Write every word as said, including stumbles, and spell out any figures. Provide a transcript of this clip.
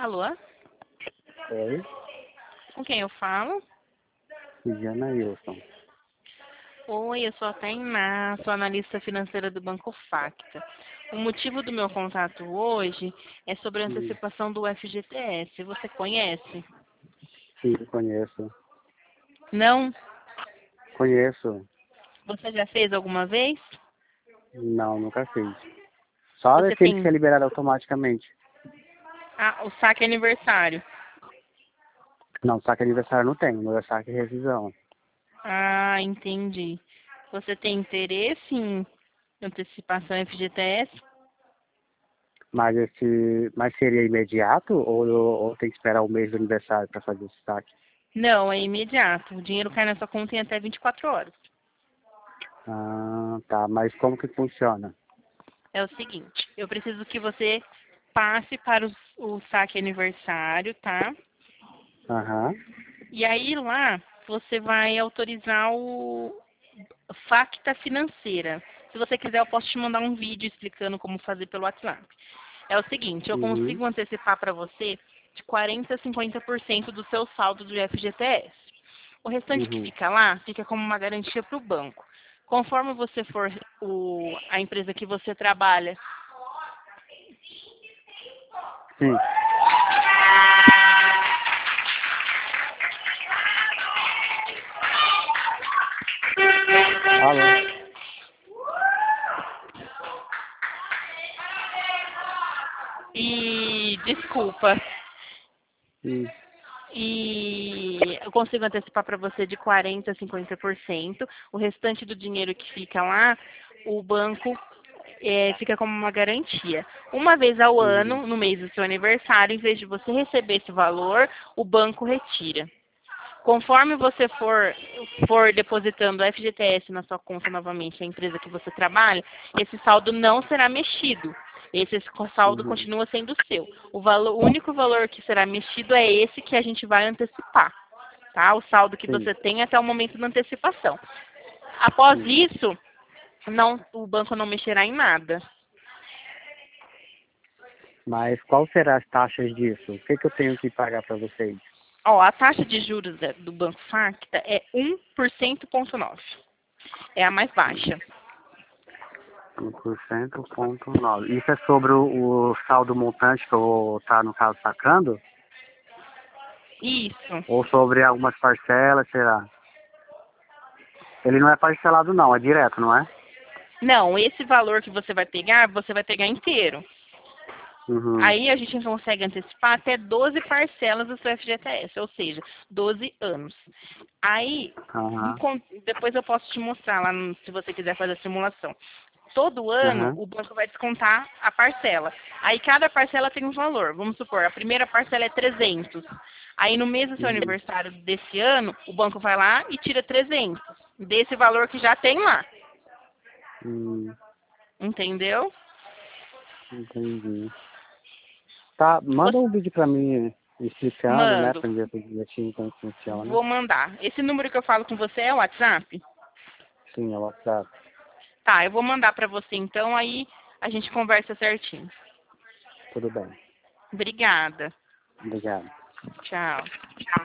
Alô? Oi, Com quem eu falo? Janailson. Oi, eu sou a Tainá, sou analista financeira do Banco Facta. O motivo do meu contato hoje é sobre a Hum, antecipação do F G T S. Você conhece? Sim, conheço. Não? Conheço. Você já fez alguma vez? Não, nunca fiz. Só Você aquele que é tem liberado automaticamente. ah, o saque aniversário. Não, saque aniversário não tem. Meu é saque revisão. Ah, entendi. Você tem interesse em antecipação F G T S? Mas esse, mas seria imediato ou, ou tem que esperar o mês do aniversário para fazer esse saque? Não, é imediato. O dinheiro cai na sua conta em até vinte e quatro horas. Ah, tá. Mas como que funciona? É o seguinte, eu preciso que você passe para o, o saque aniversário, tá? Aham. E aí lá você vai autorizar o Facta Financeira. Se você quiser, eu posso te mandar um vídeo explicando como fazer pelo WhatsApp. É o seguinte, eu Uhum. consigo antecipar para você de quarenta a cinquenta por cento do seu saldo do F G T S. O restante que Uhum. fica lá fica como uma garantia para o banco. Conforme você for o, a empresa que você trabalha. Sim. Alô? E desculpa. Hum. E eu consigo antecipar para você de quarenta a cinquenta por cento. O restante do dinheiro que fica lá, o banco é, fica como uma garantia. Uma vez ao Uhum. ano, no mês do seu aniversário, em vez de você receber esse valor, o banco retira. Conforme você for, for depositando o F G T S na sua conta novamente, a empresa que você trabalha, esse saldo não será mexido. Esse saldo Uhum. continua sendo seu. O, valor, o único valor que será mexido é esse que a gente vai antecipar, tá? O saldo que Sim. você tem até o momento da antecipação. Após Sim. isso, não, o banco não mexerá em nada. Mas qual será as taxas disso? O que que eu tenho que pagar para vocês? Ó, a taxa de juros da- do Banco Facta é um por cento ponto nove. É a mais baixa. um por cento ponto nove. Isso é sobre o, o saldo montante que eu vou estar, no caso, sacando? Isso. Ou sobre algumas parcelas, será? Ele não é parcelado não, é direto, não é? Não, esse valor que você vai pegar, você vai pegar inteiro. Uhum. Aí a gente consegue antecipar até doze parcelas do seu F G T S, ou seja, doze anos. Aí, Aham. encon- depois eu posso te mostrar lá, no- se você quiser fazer a simulação. Todo ano, Aham. o banco vai descontar a parcela. Aí cada parcela tem um valor. Vamos supor, a primeira parcela é trezentos. Aí no mês do seu Uhum. aniversário desse ano, o banco vai lá e tira trezentos desse valor que já tem lá. Hum, Entendeu? entendi. Tá, manda Você, um vídeo pra mim explicando, né, mando. pra ver direitinho como funciona. Vou mandar. Esse número que eu falo com você é o WhatsApp? Sim, é o WhatsApp. Tá, eu vou mandar pra você então, aí a gente conversa certinho. Tudo bem. Obrigada. Obrigado. Tchau.